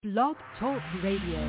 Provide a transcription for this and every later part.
Blog Talk Radio.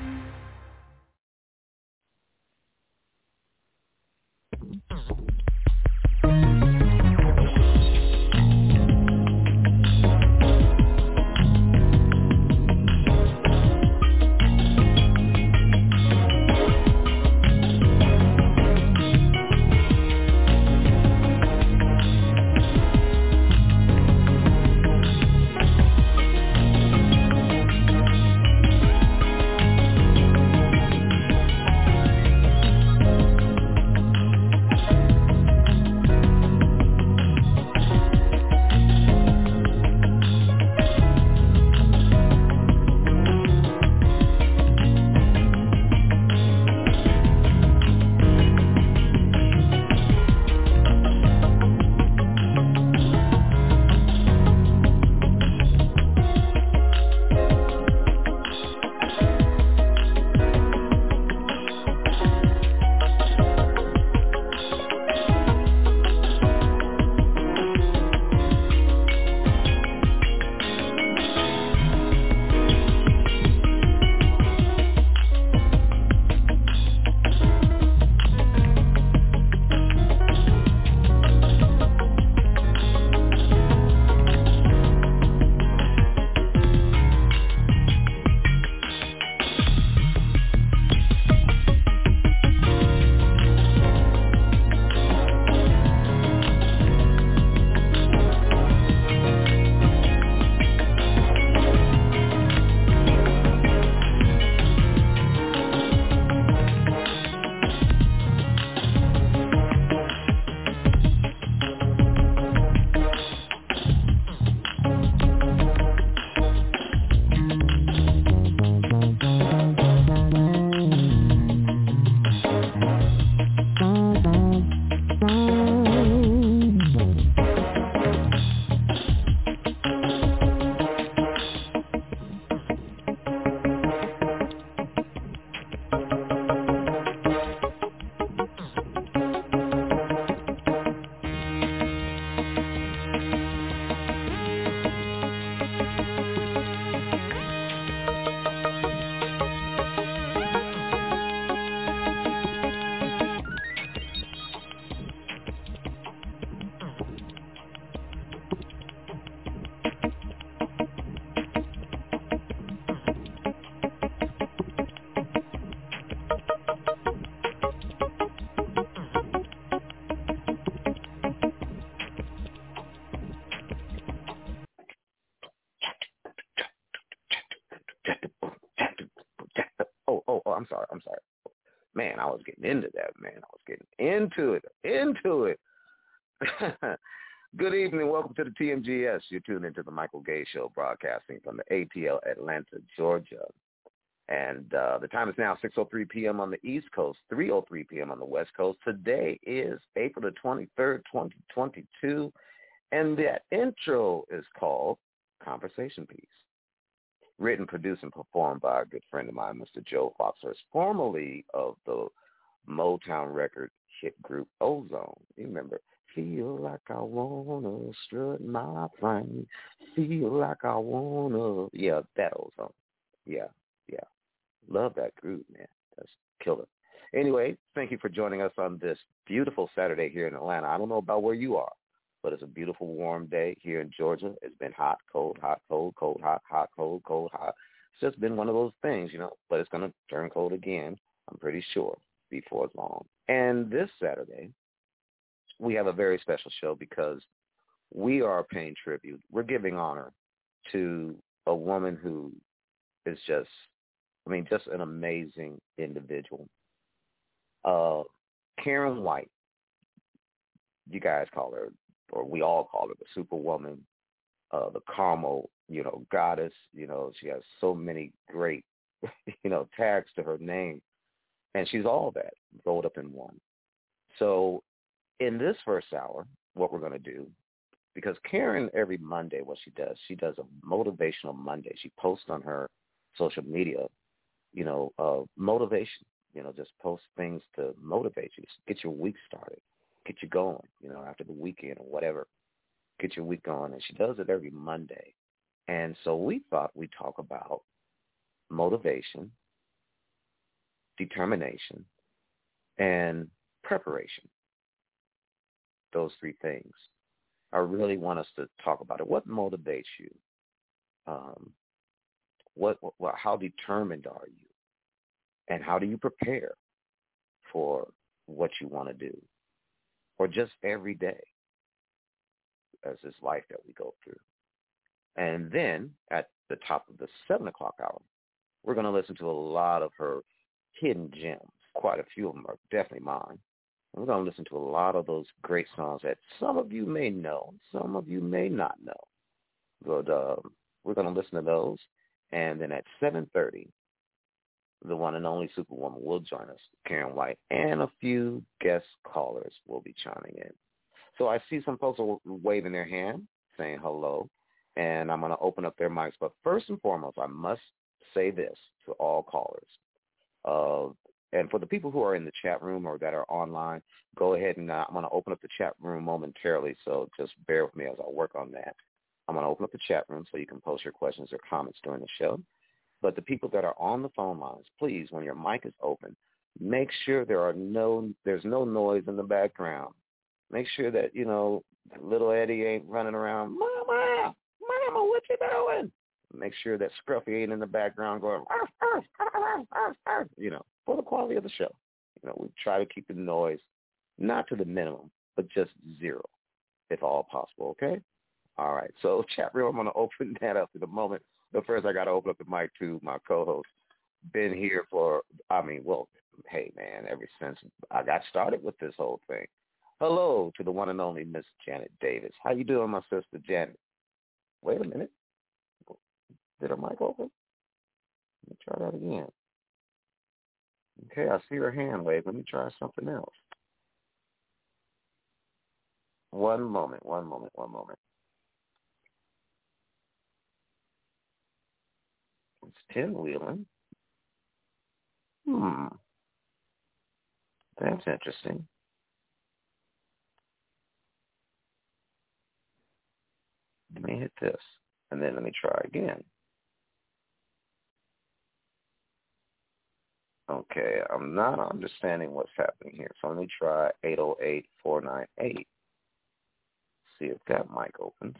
I'm sorry. Man, I was getting into that, man. I was getting into it. Good evening. Welcome to the TMGS. You're tuned into the Michael Gay Show, broadcasting from the ATL Atlanta, Georgia. And the time is now 6:03 p.m. on the East Coast, 3:03 p.m. on the West Coast. Today is April the 23rd, 2022, and that intro is called Conversation Piece. Written, produced, and performed by a good friend of mine, Mr. Joe Foxhurst, formerly of the Motown record hit group Ozone. You remember, feel like I wanna strut my frame, feel like I wanna, yeah, that Ozone. Yeah. Love that group, man. That's killer. Anyway, thank you for joining us on this beautiful Saturday here in Atlanta. I don't know about where you are, but it's a beautiful, warm day here in Georgia. It's been hot, cold, hot, cold, cold, hot, hot, cold, cold, hot. It's just been one of those things, but it's going to turn cold again, I'm pretty sure, before long. And this Saturday, we have a very special show because we are paying tribute. We're giving honor to a woman who is just an amazing individual. Karen White, you guys call her, or we all call her, the Superwoman, the Carmel, goddess. She has so many great, tags to her name, and she's all that rolled up in one. So in this first hour, what we're going to do, because Karen, every Monday, what she does a motivational Monday. She posts on her social media, motivation, just post things to motivate you, get your week started, get you going, after the weekend or whatever, get your week going. And she does it every Monday. And so we thought we'd talk about motivation, determination, and preparation. Those three things. I really want us to talk about it. What motivates you? How determined are you? And how do you prepare for what you want to do? Or just every day as this life that we go through. And then at the top of the 7 o'clock hour, we're going to listen to a lot of her hidden gems. Quite a few of them are definitely mine. And we're going to listen to a lot of those great songs that some of you may know, some of you may not know. But we're going to listen to those. And then at 7:30, the one and only Superwoman will join us, Karen White, and a few guest callers will be chiming in. So I see some folks are waving their hand, saying hello, and I'm going to open up their mics. But first and foremost, I must say this to all callers. And for the people who are in the chat room or that are online, go ahead and I'm going to open up the chat room momentarily, so just bear with me as I work on that. I'm going to open up the chat room so you can post your questions or comments during the show. But the people that are on the phone lines, please, when your mic is open, make sure there's no noise in the background. Make sure that, little Eddie ain't running around, Mama, what you doing? Make sure that Scruffy ain't in the background going, arf, arf, arf, arf, arf, for the quality of the show. We try to keep the noise not to the minimum, but just zero, if all possible, okay? All right, so chat room, I'm going to open that up in a moment. But first, I got to open up the mic to my co-host. Been here hey, man, ever since I got started with this whole thing. Hello to the one and only Miss Janet Davis. How you doing, my sister Janet? Wait a minute. Did her mic open? Let me try that again. Okay, I see her hand wave. Let me try something else. One moment. It's pinwheeling. That's interesting. Let me hit this, and then let me try again. Okay, I'm not understanding what's happening here, so let me try 808-498. See if that mic opens.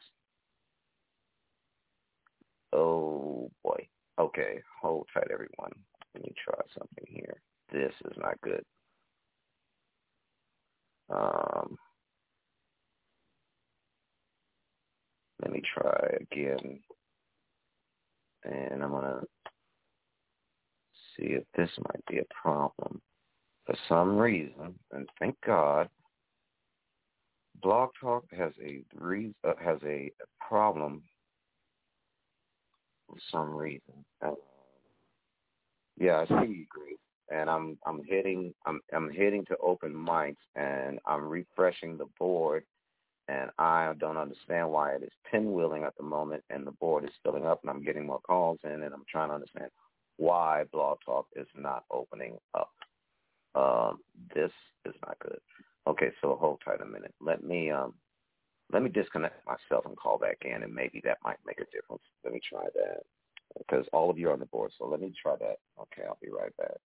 Oh, boy. Okay, hold tight, everyone. Let me try something here. This is not good. Let me try again. And I'm going to see if this might be a problem. For some reason, and thank God, Blog Talk has a problem for some reason. Yeah, I see you, Grace. And I'm hitting to open mics, and I'm refreshing the board, and I don't understand why it is pinwheeling at the moment, and the board is filling up, and I'm getting more calls in, and I'm trying to understand why Blog Talk is not opening up. This is not good. Okay, so hold tight a minute. Let me disconnect myself and call back in, and maybe that might make a difference. Let me try that, because all of you are on the board, so let me try that. Okay, I'll be right back.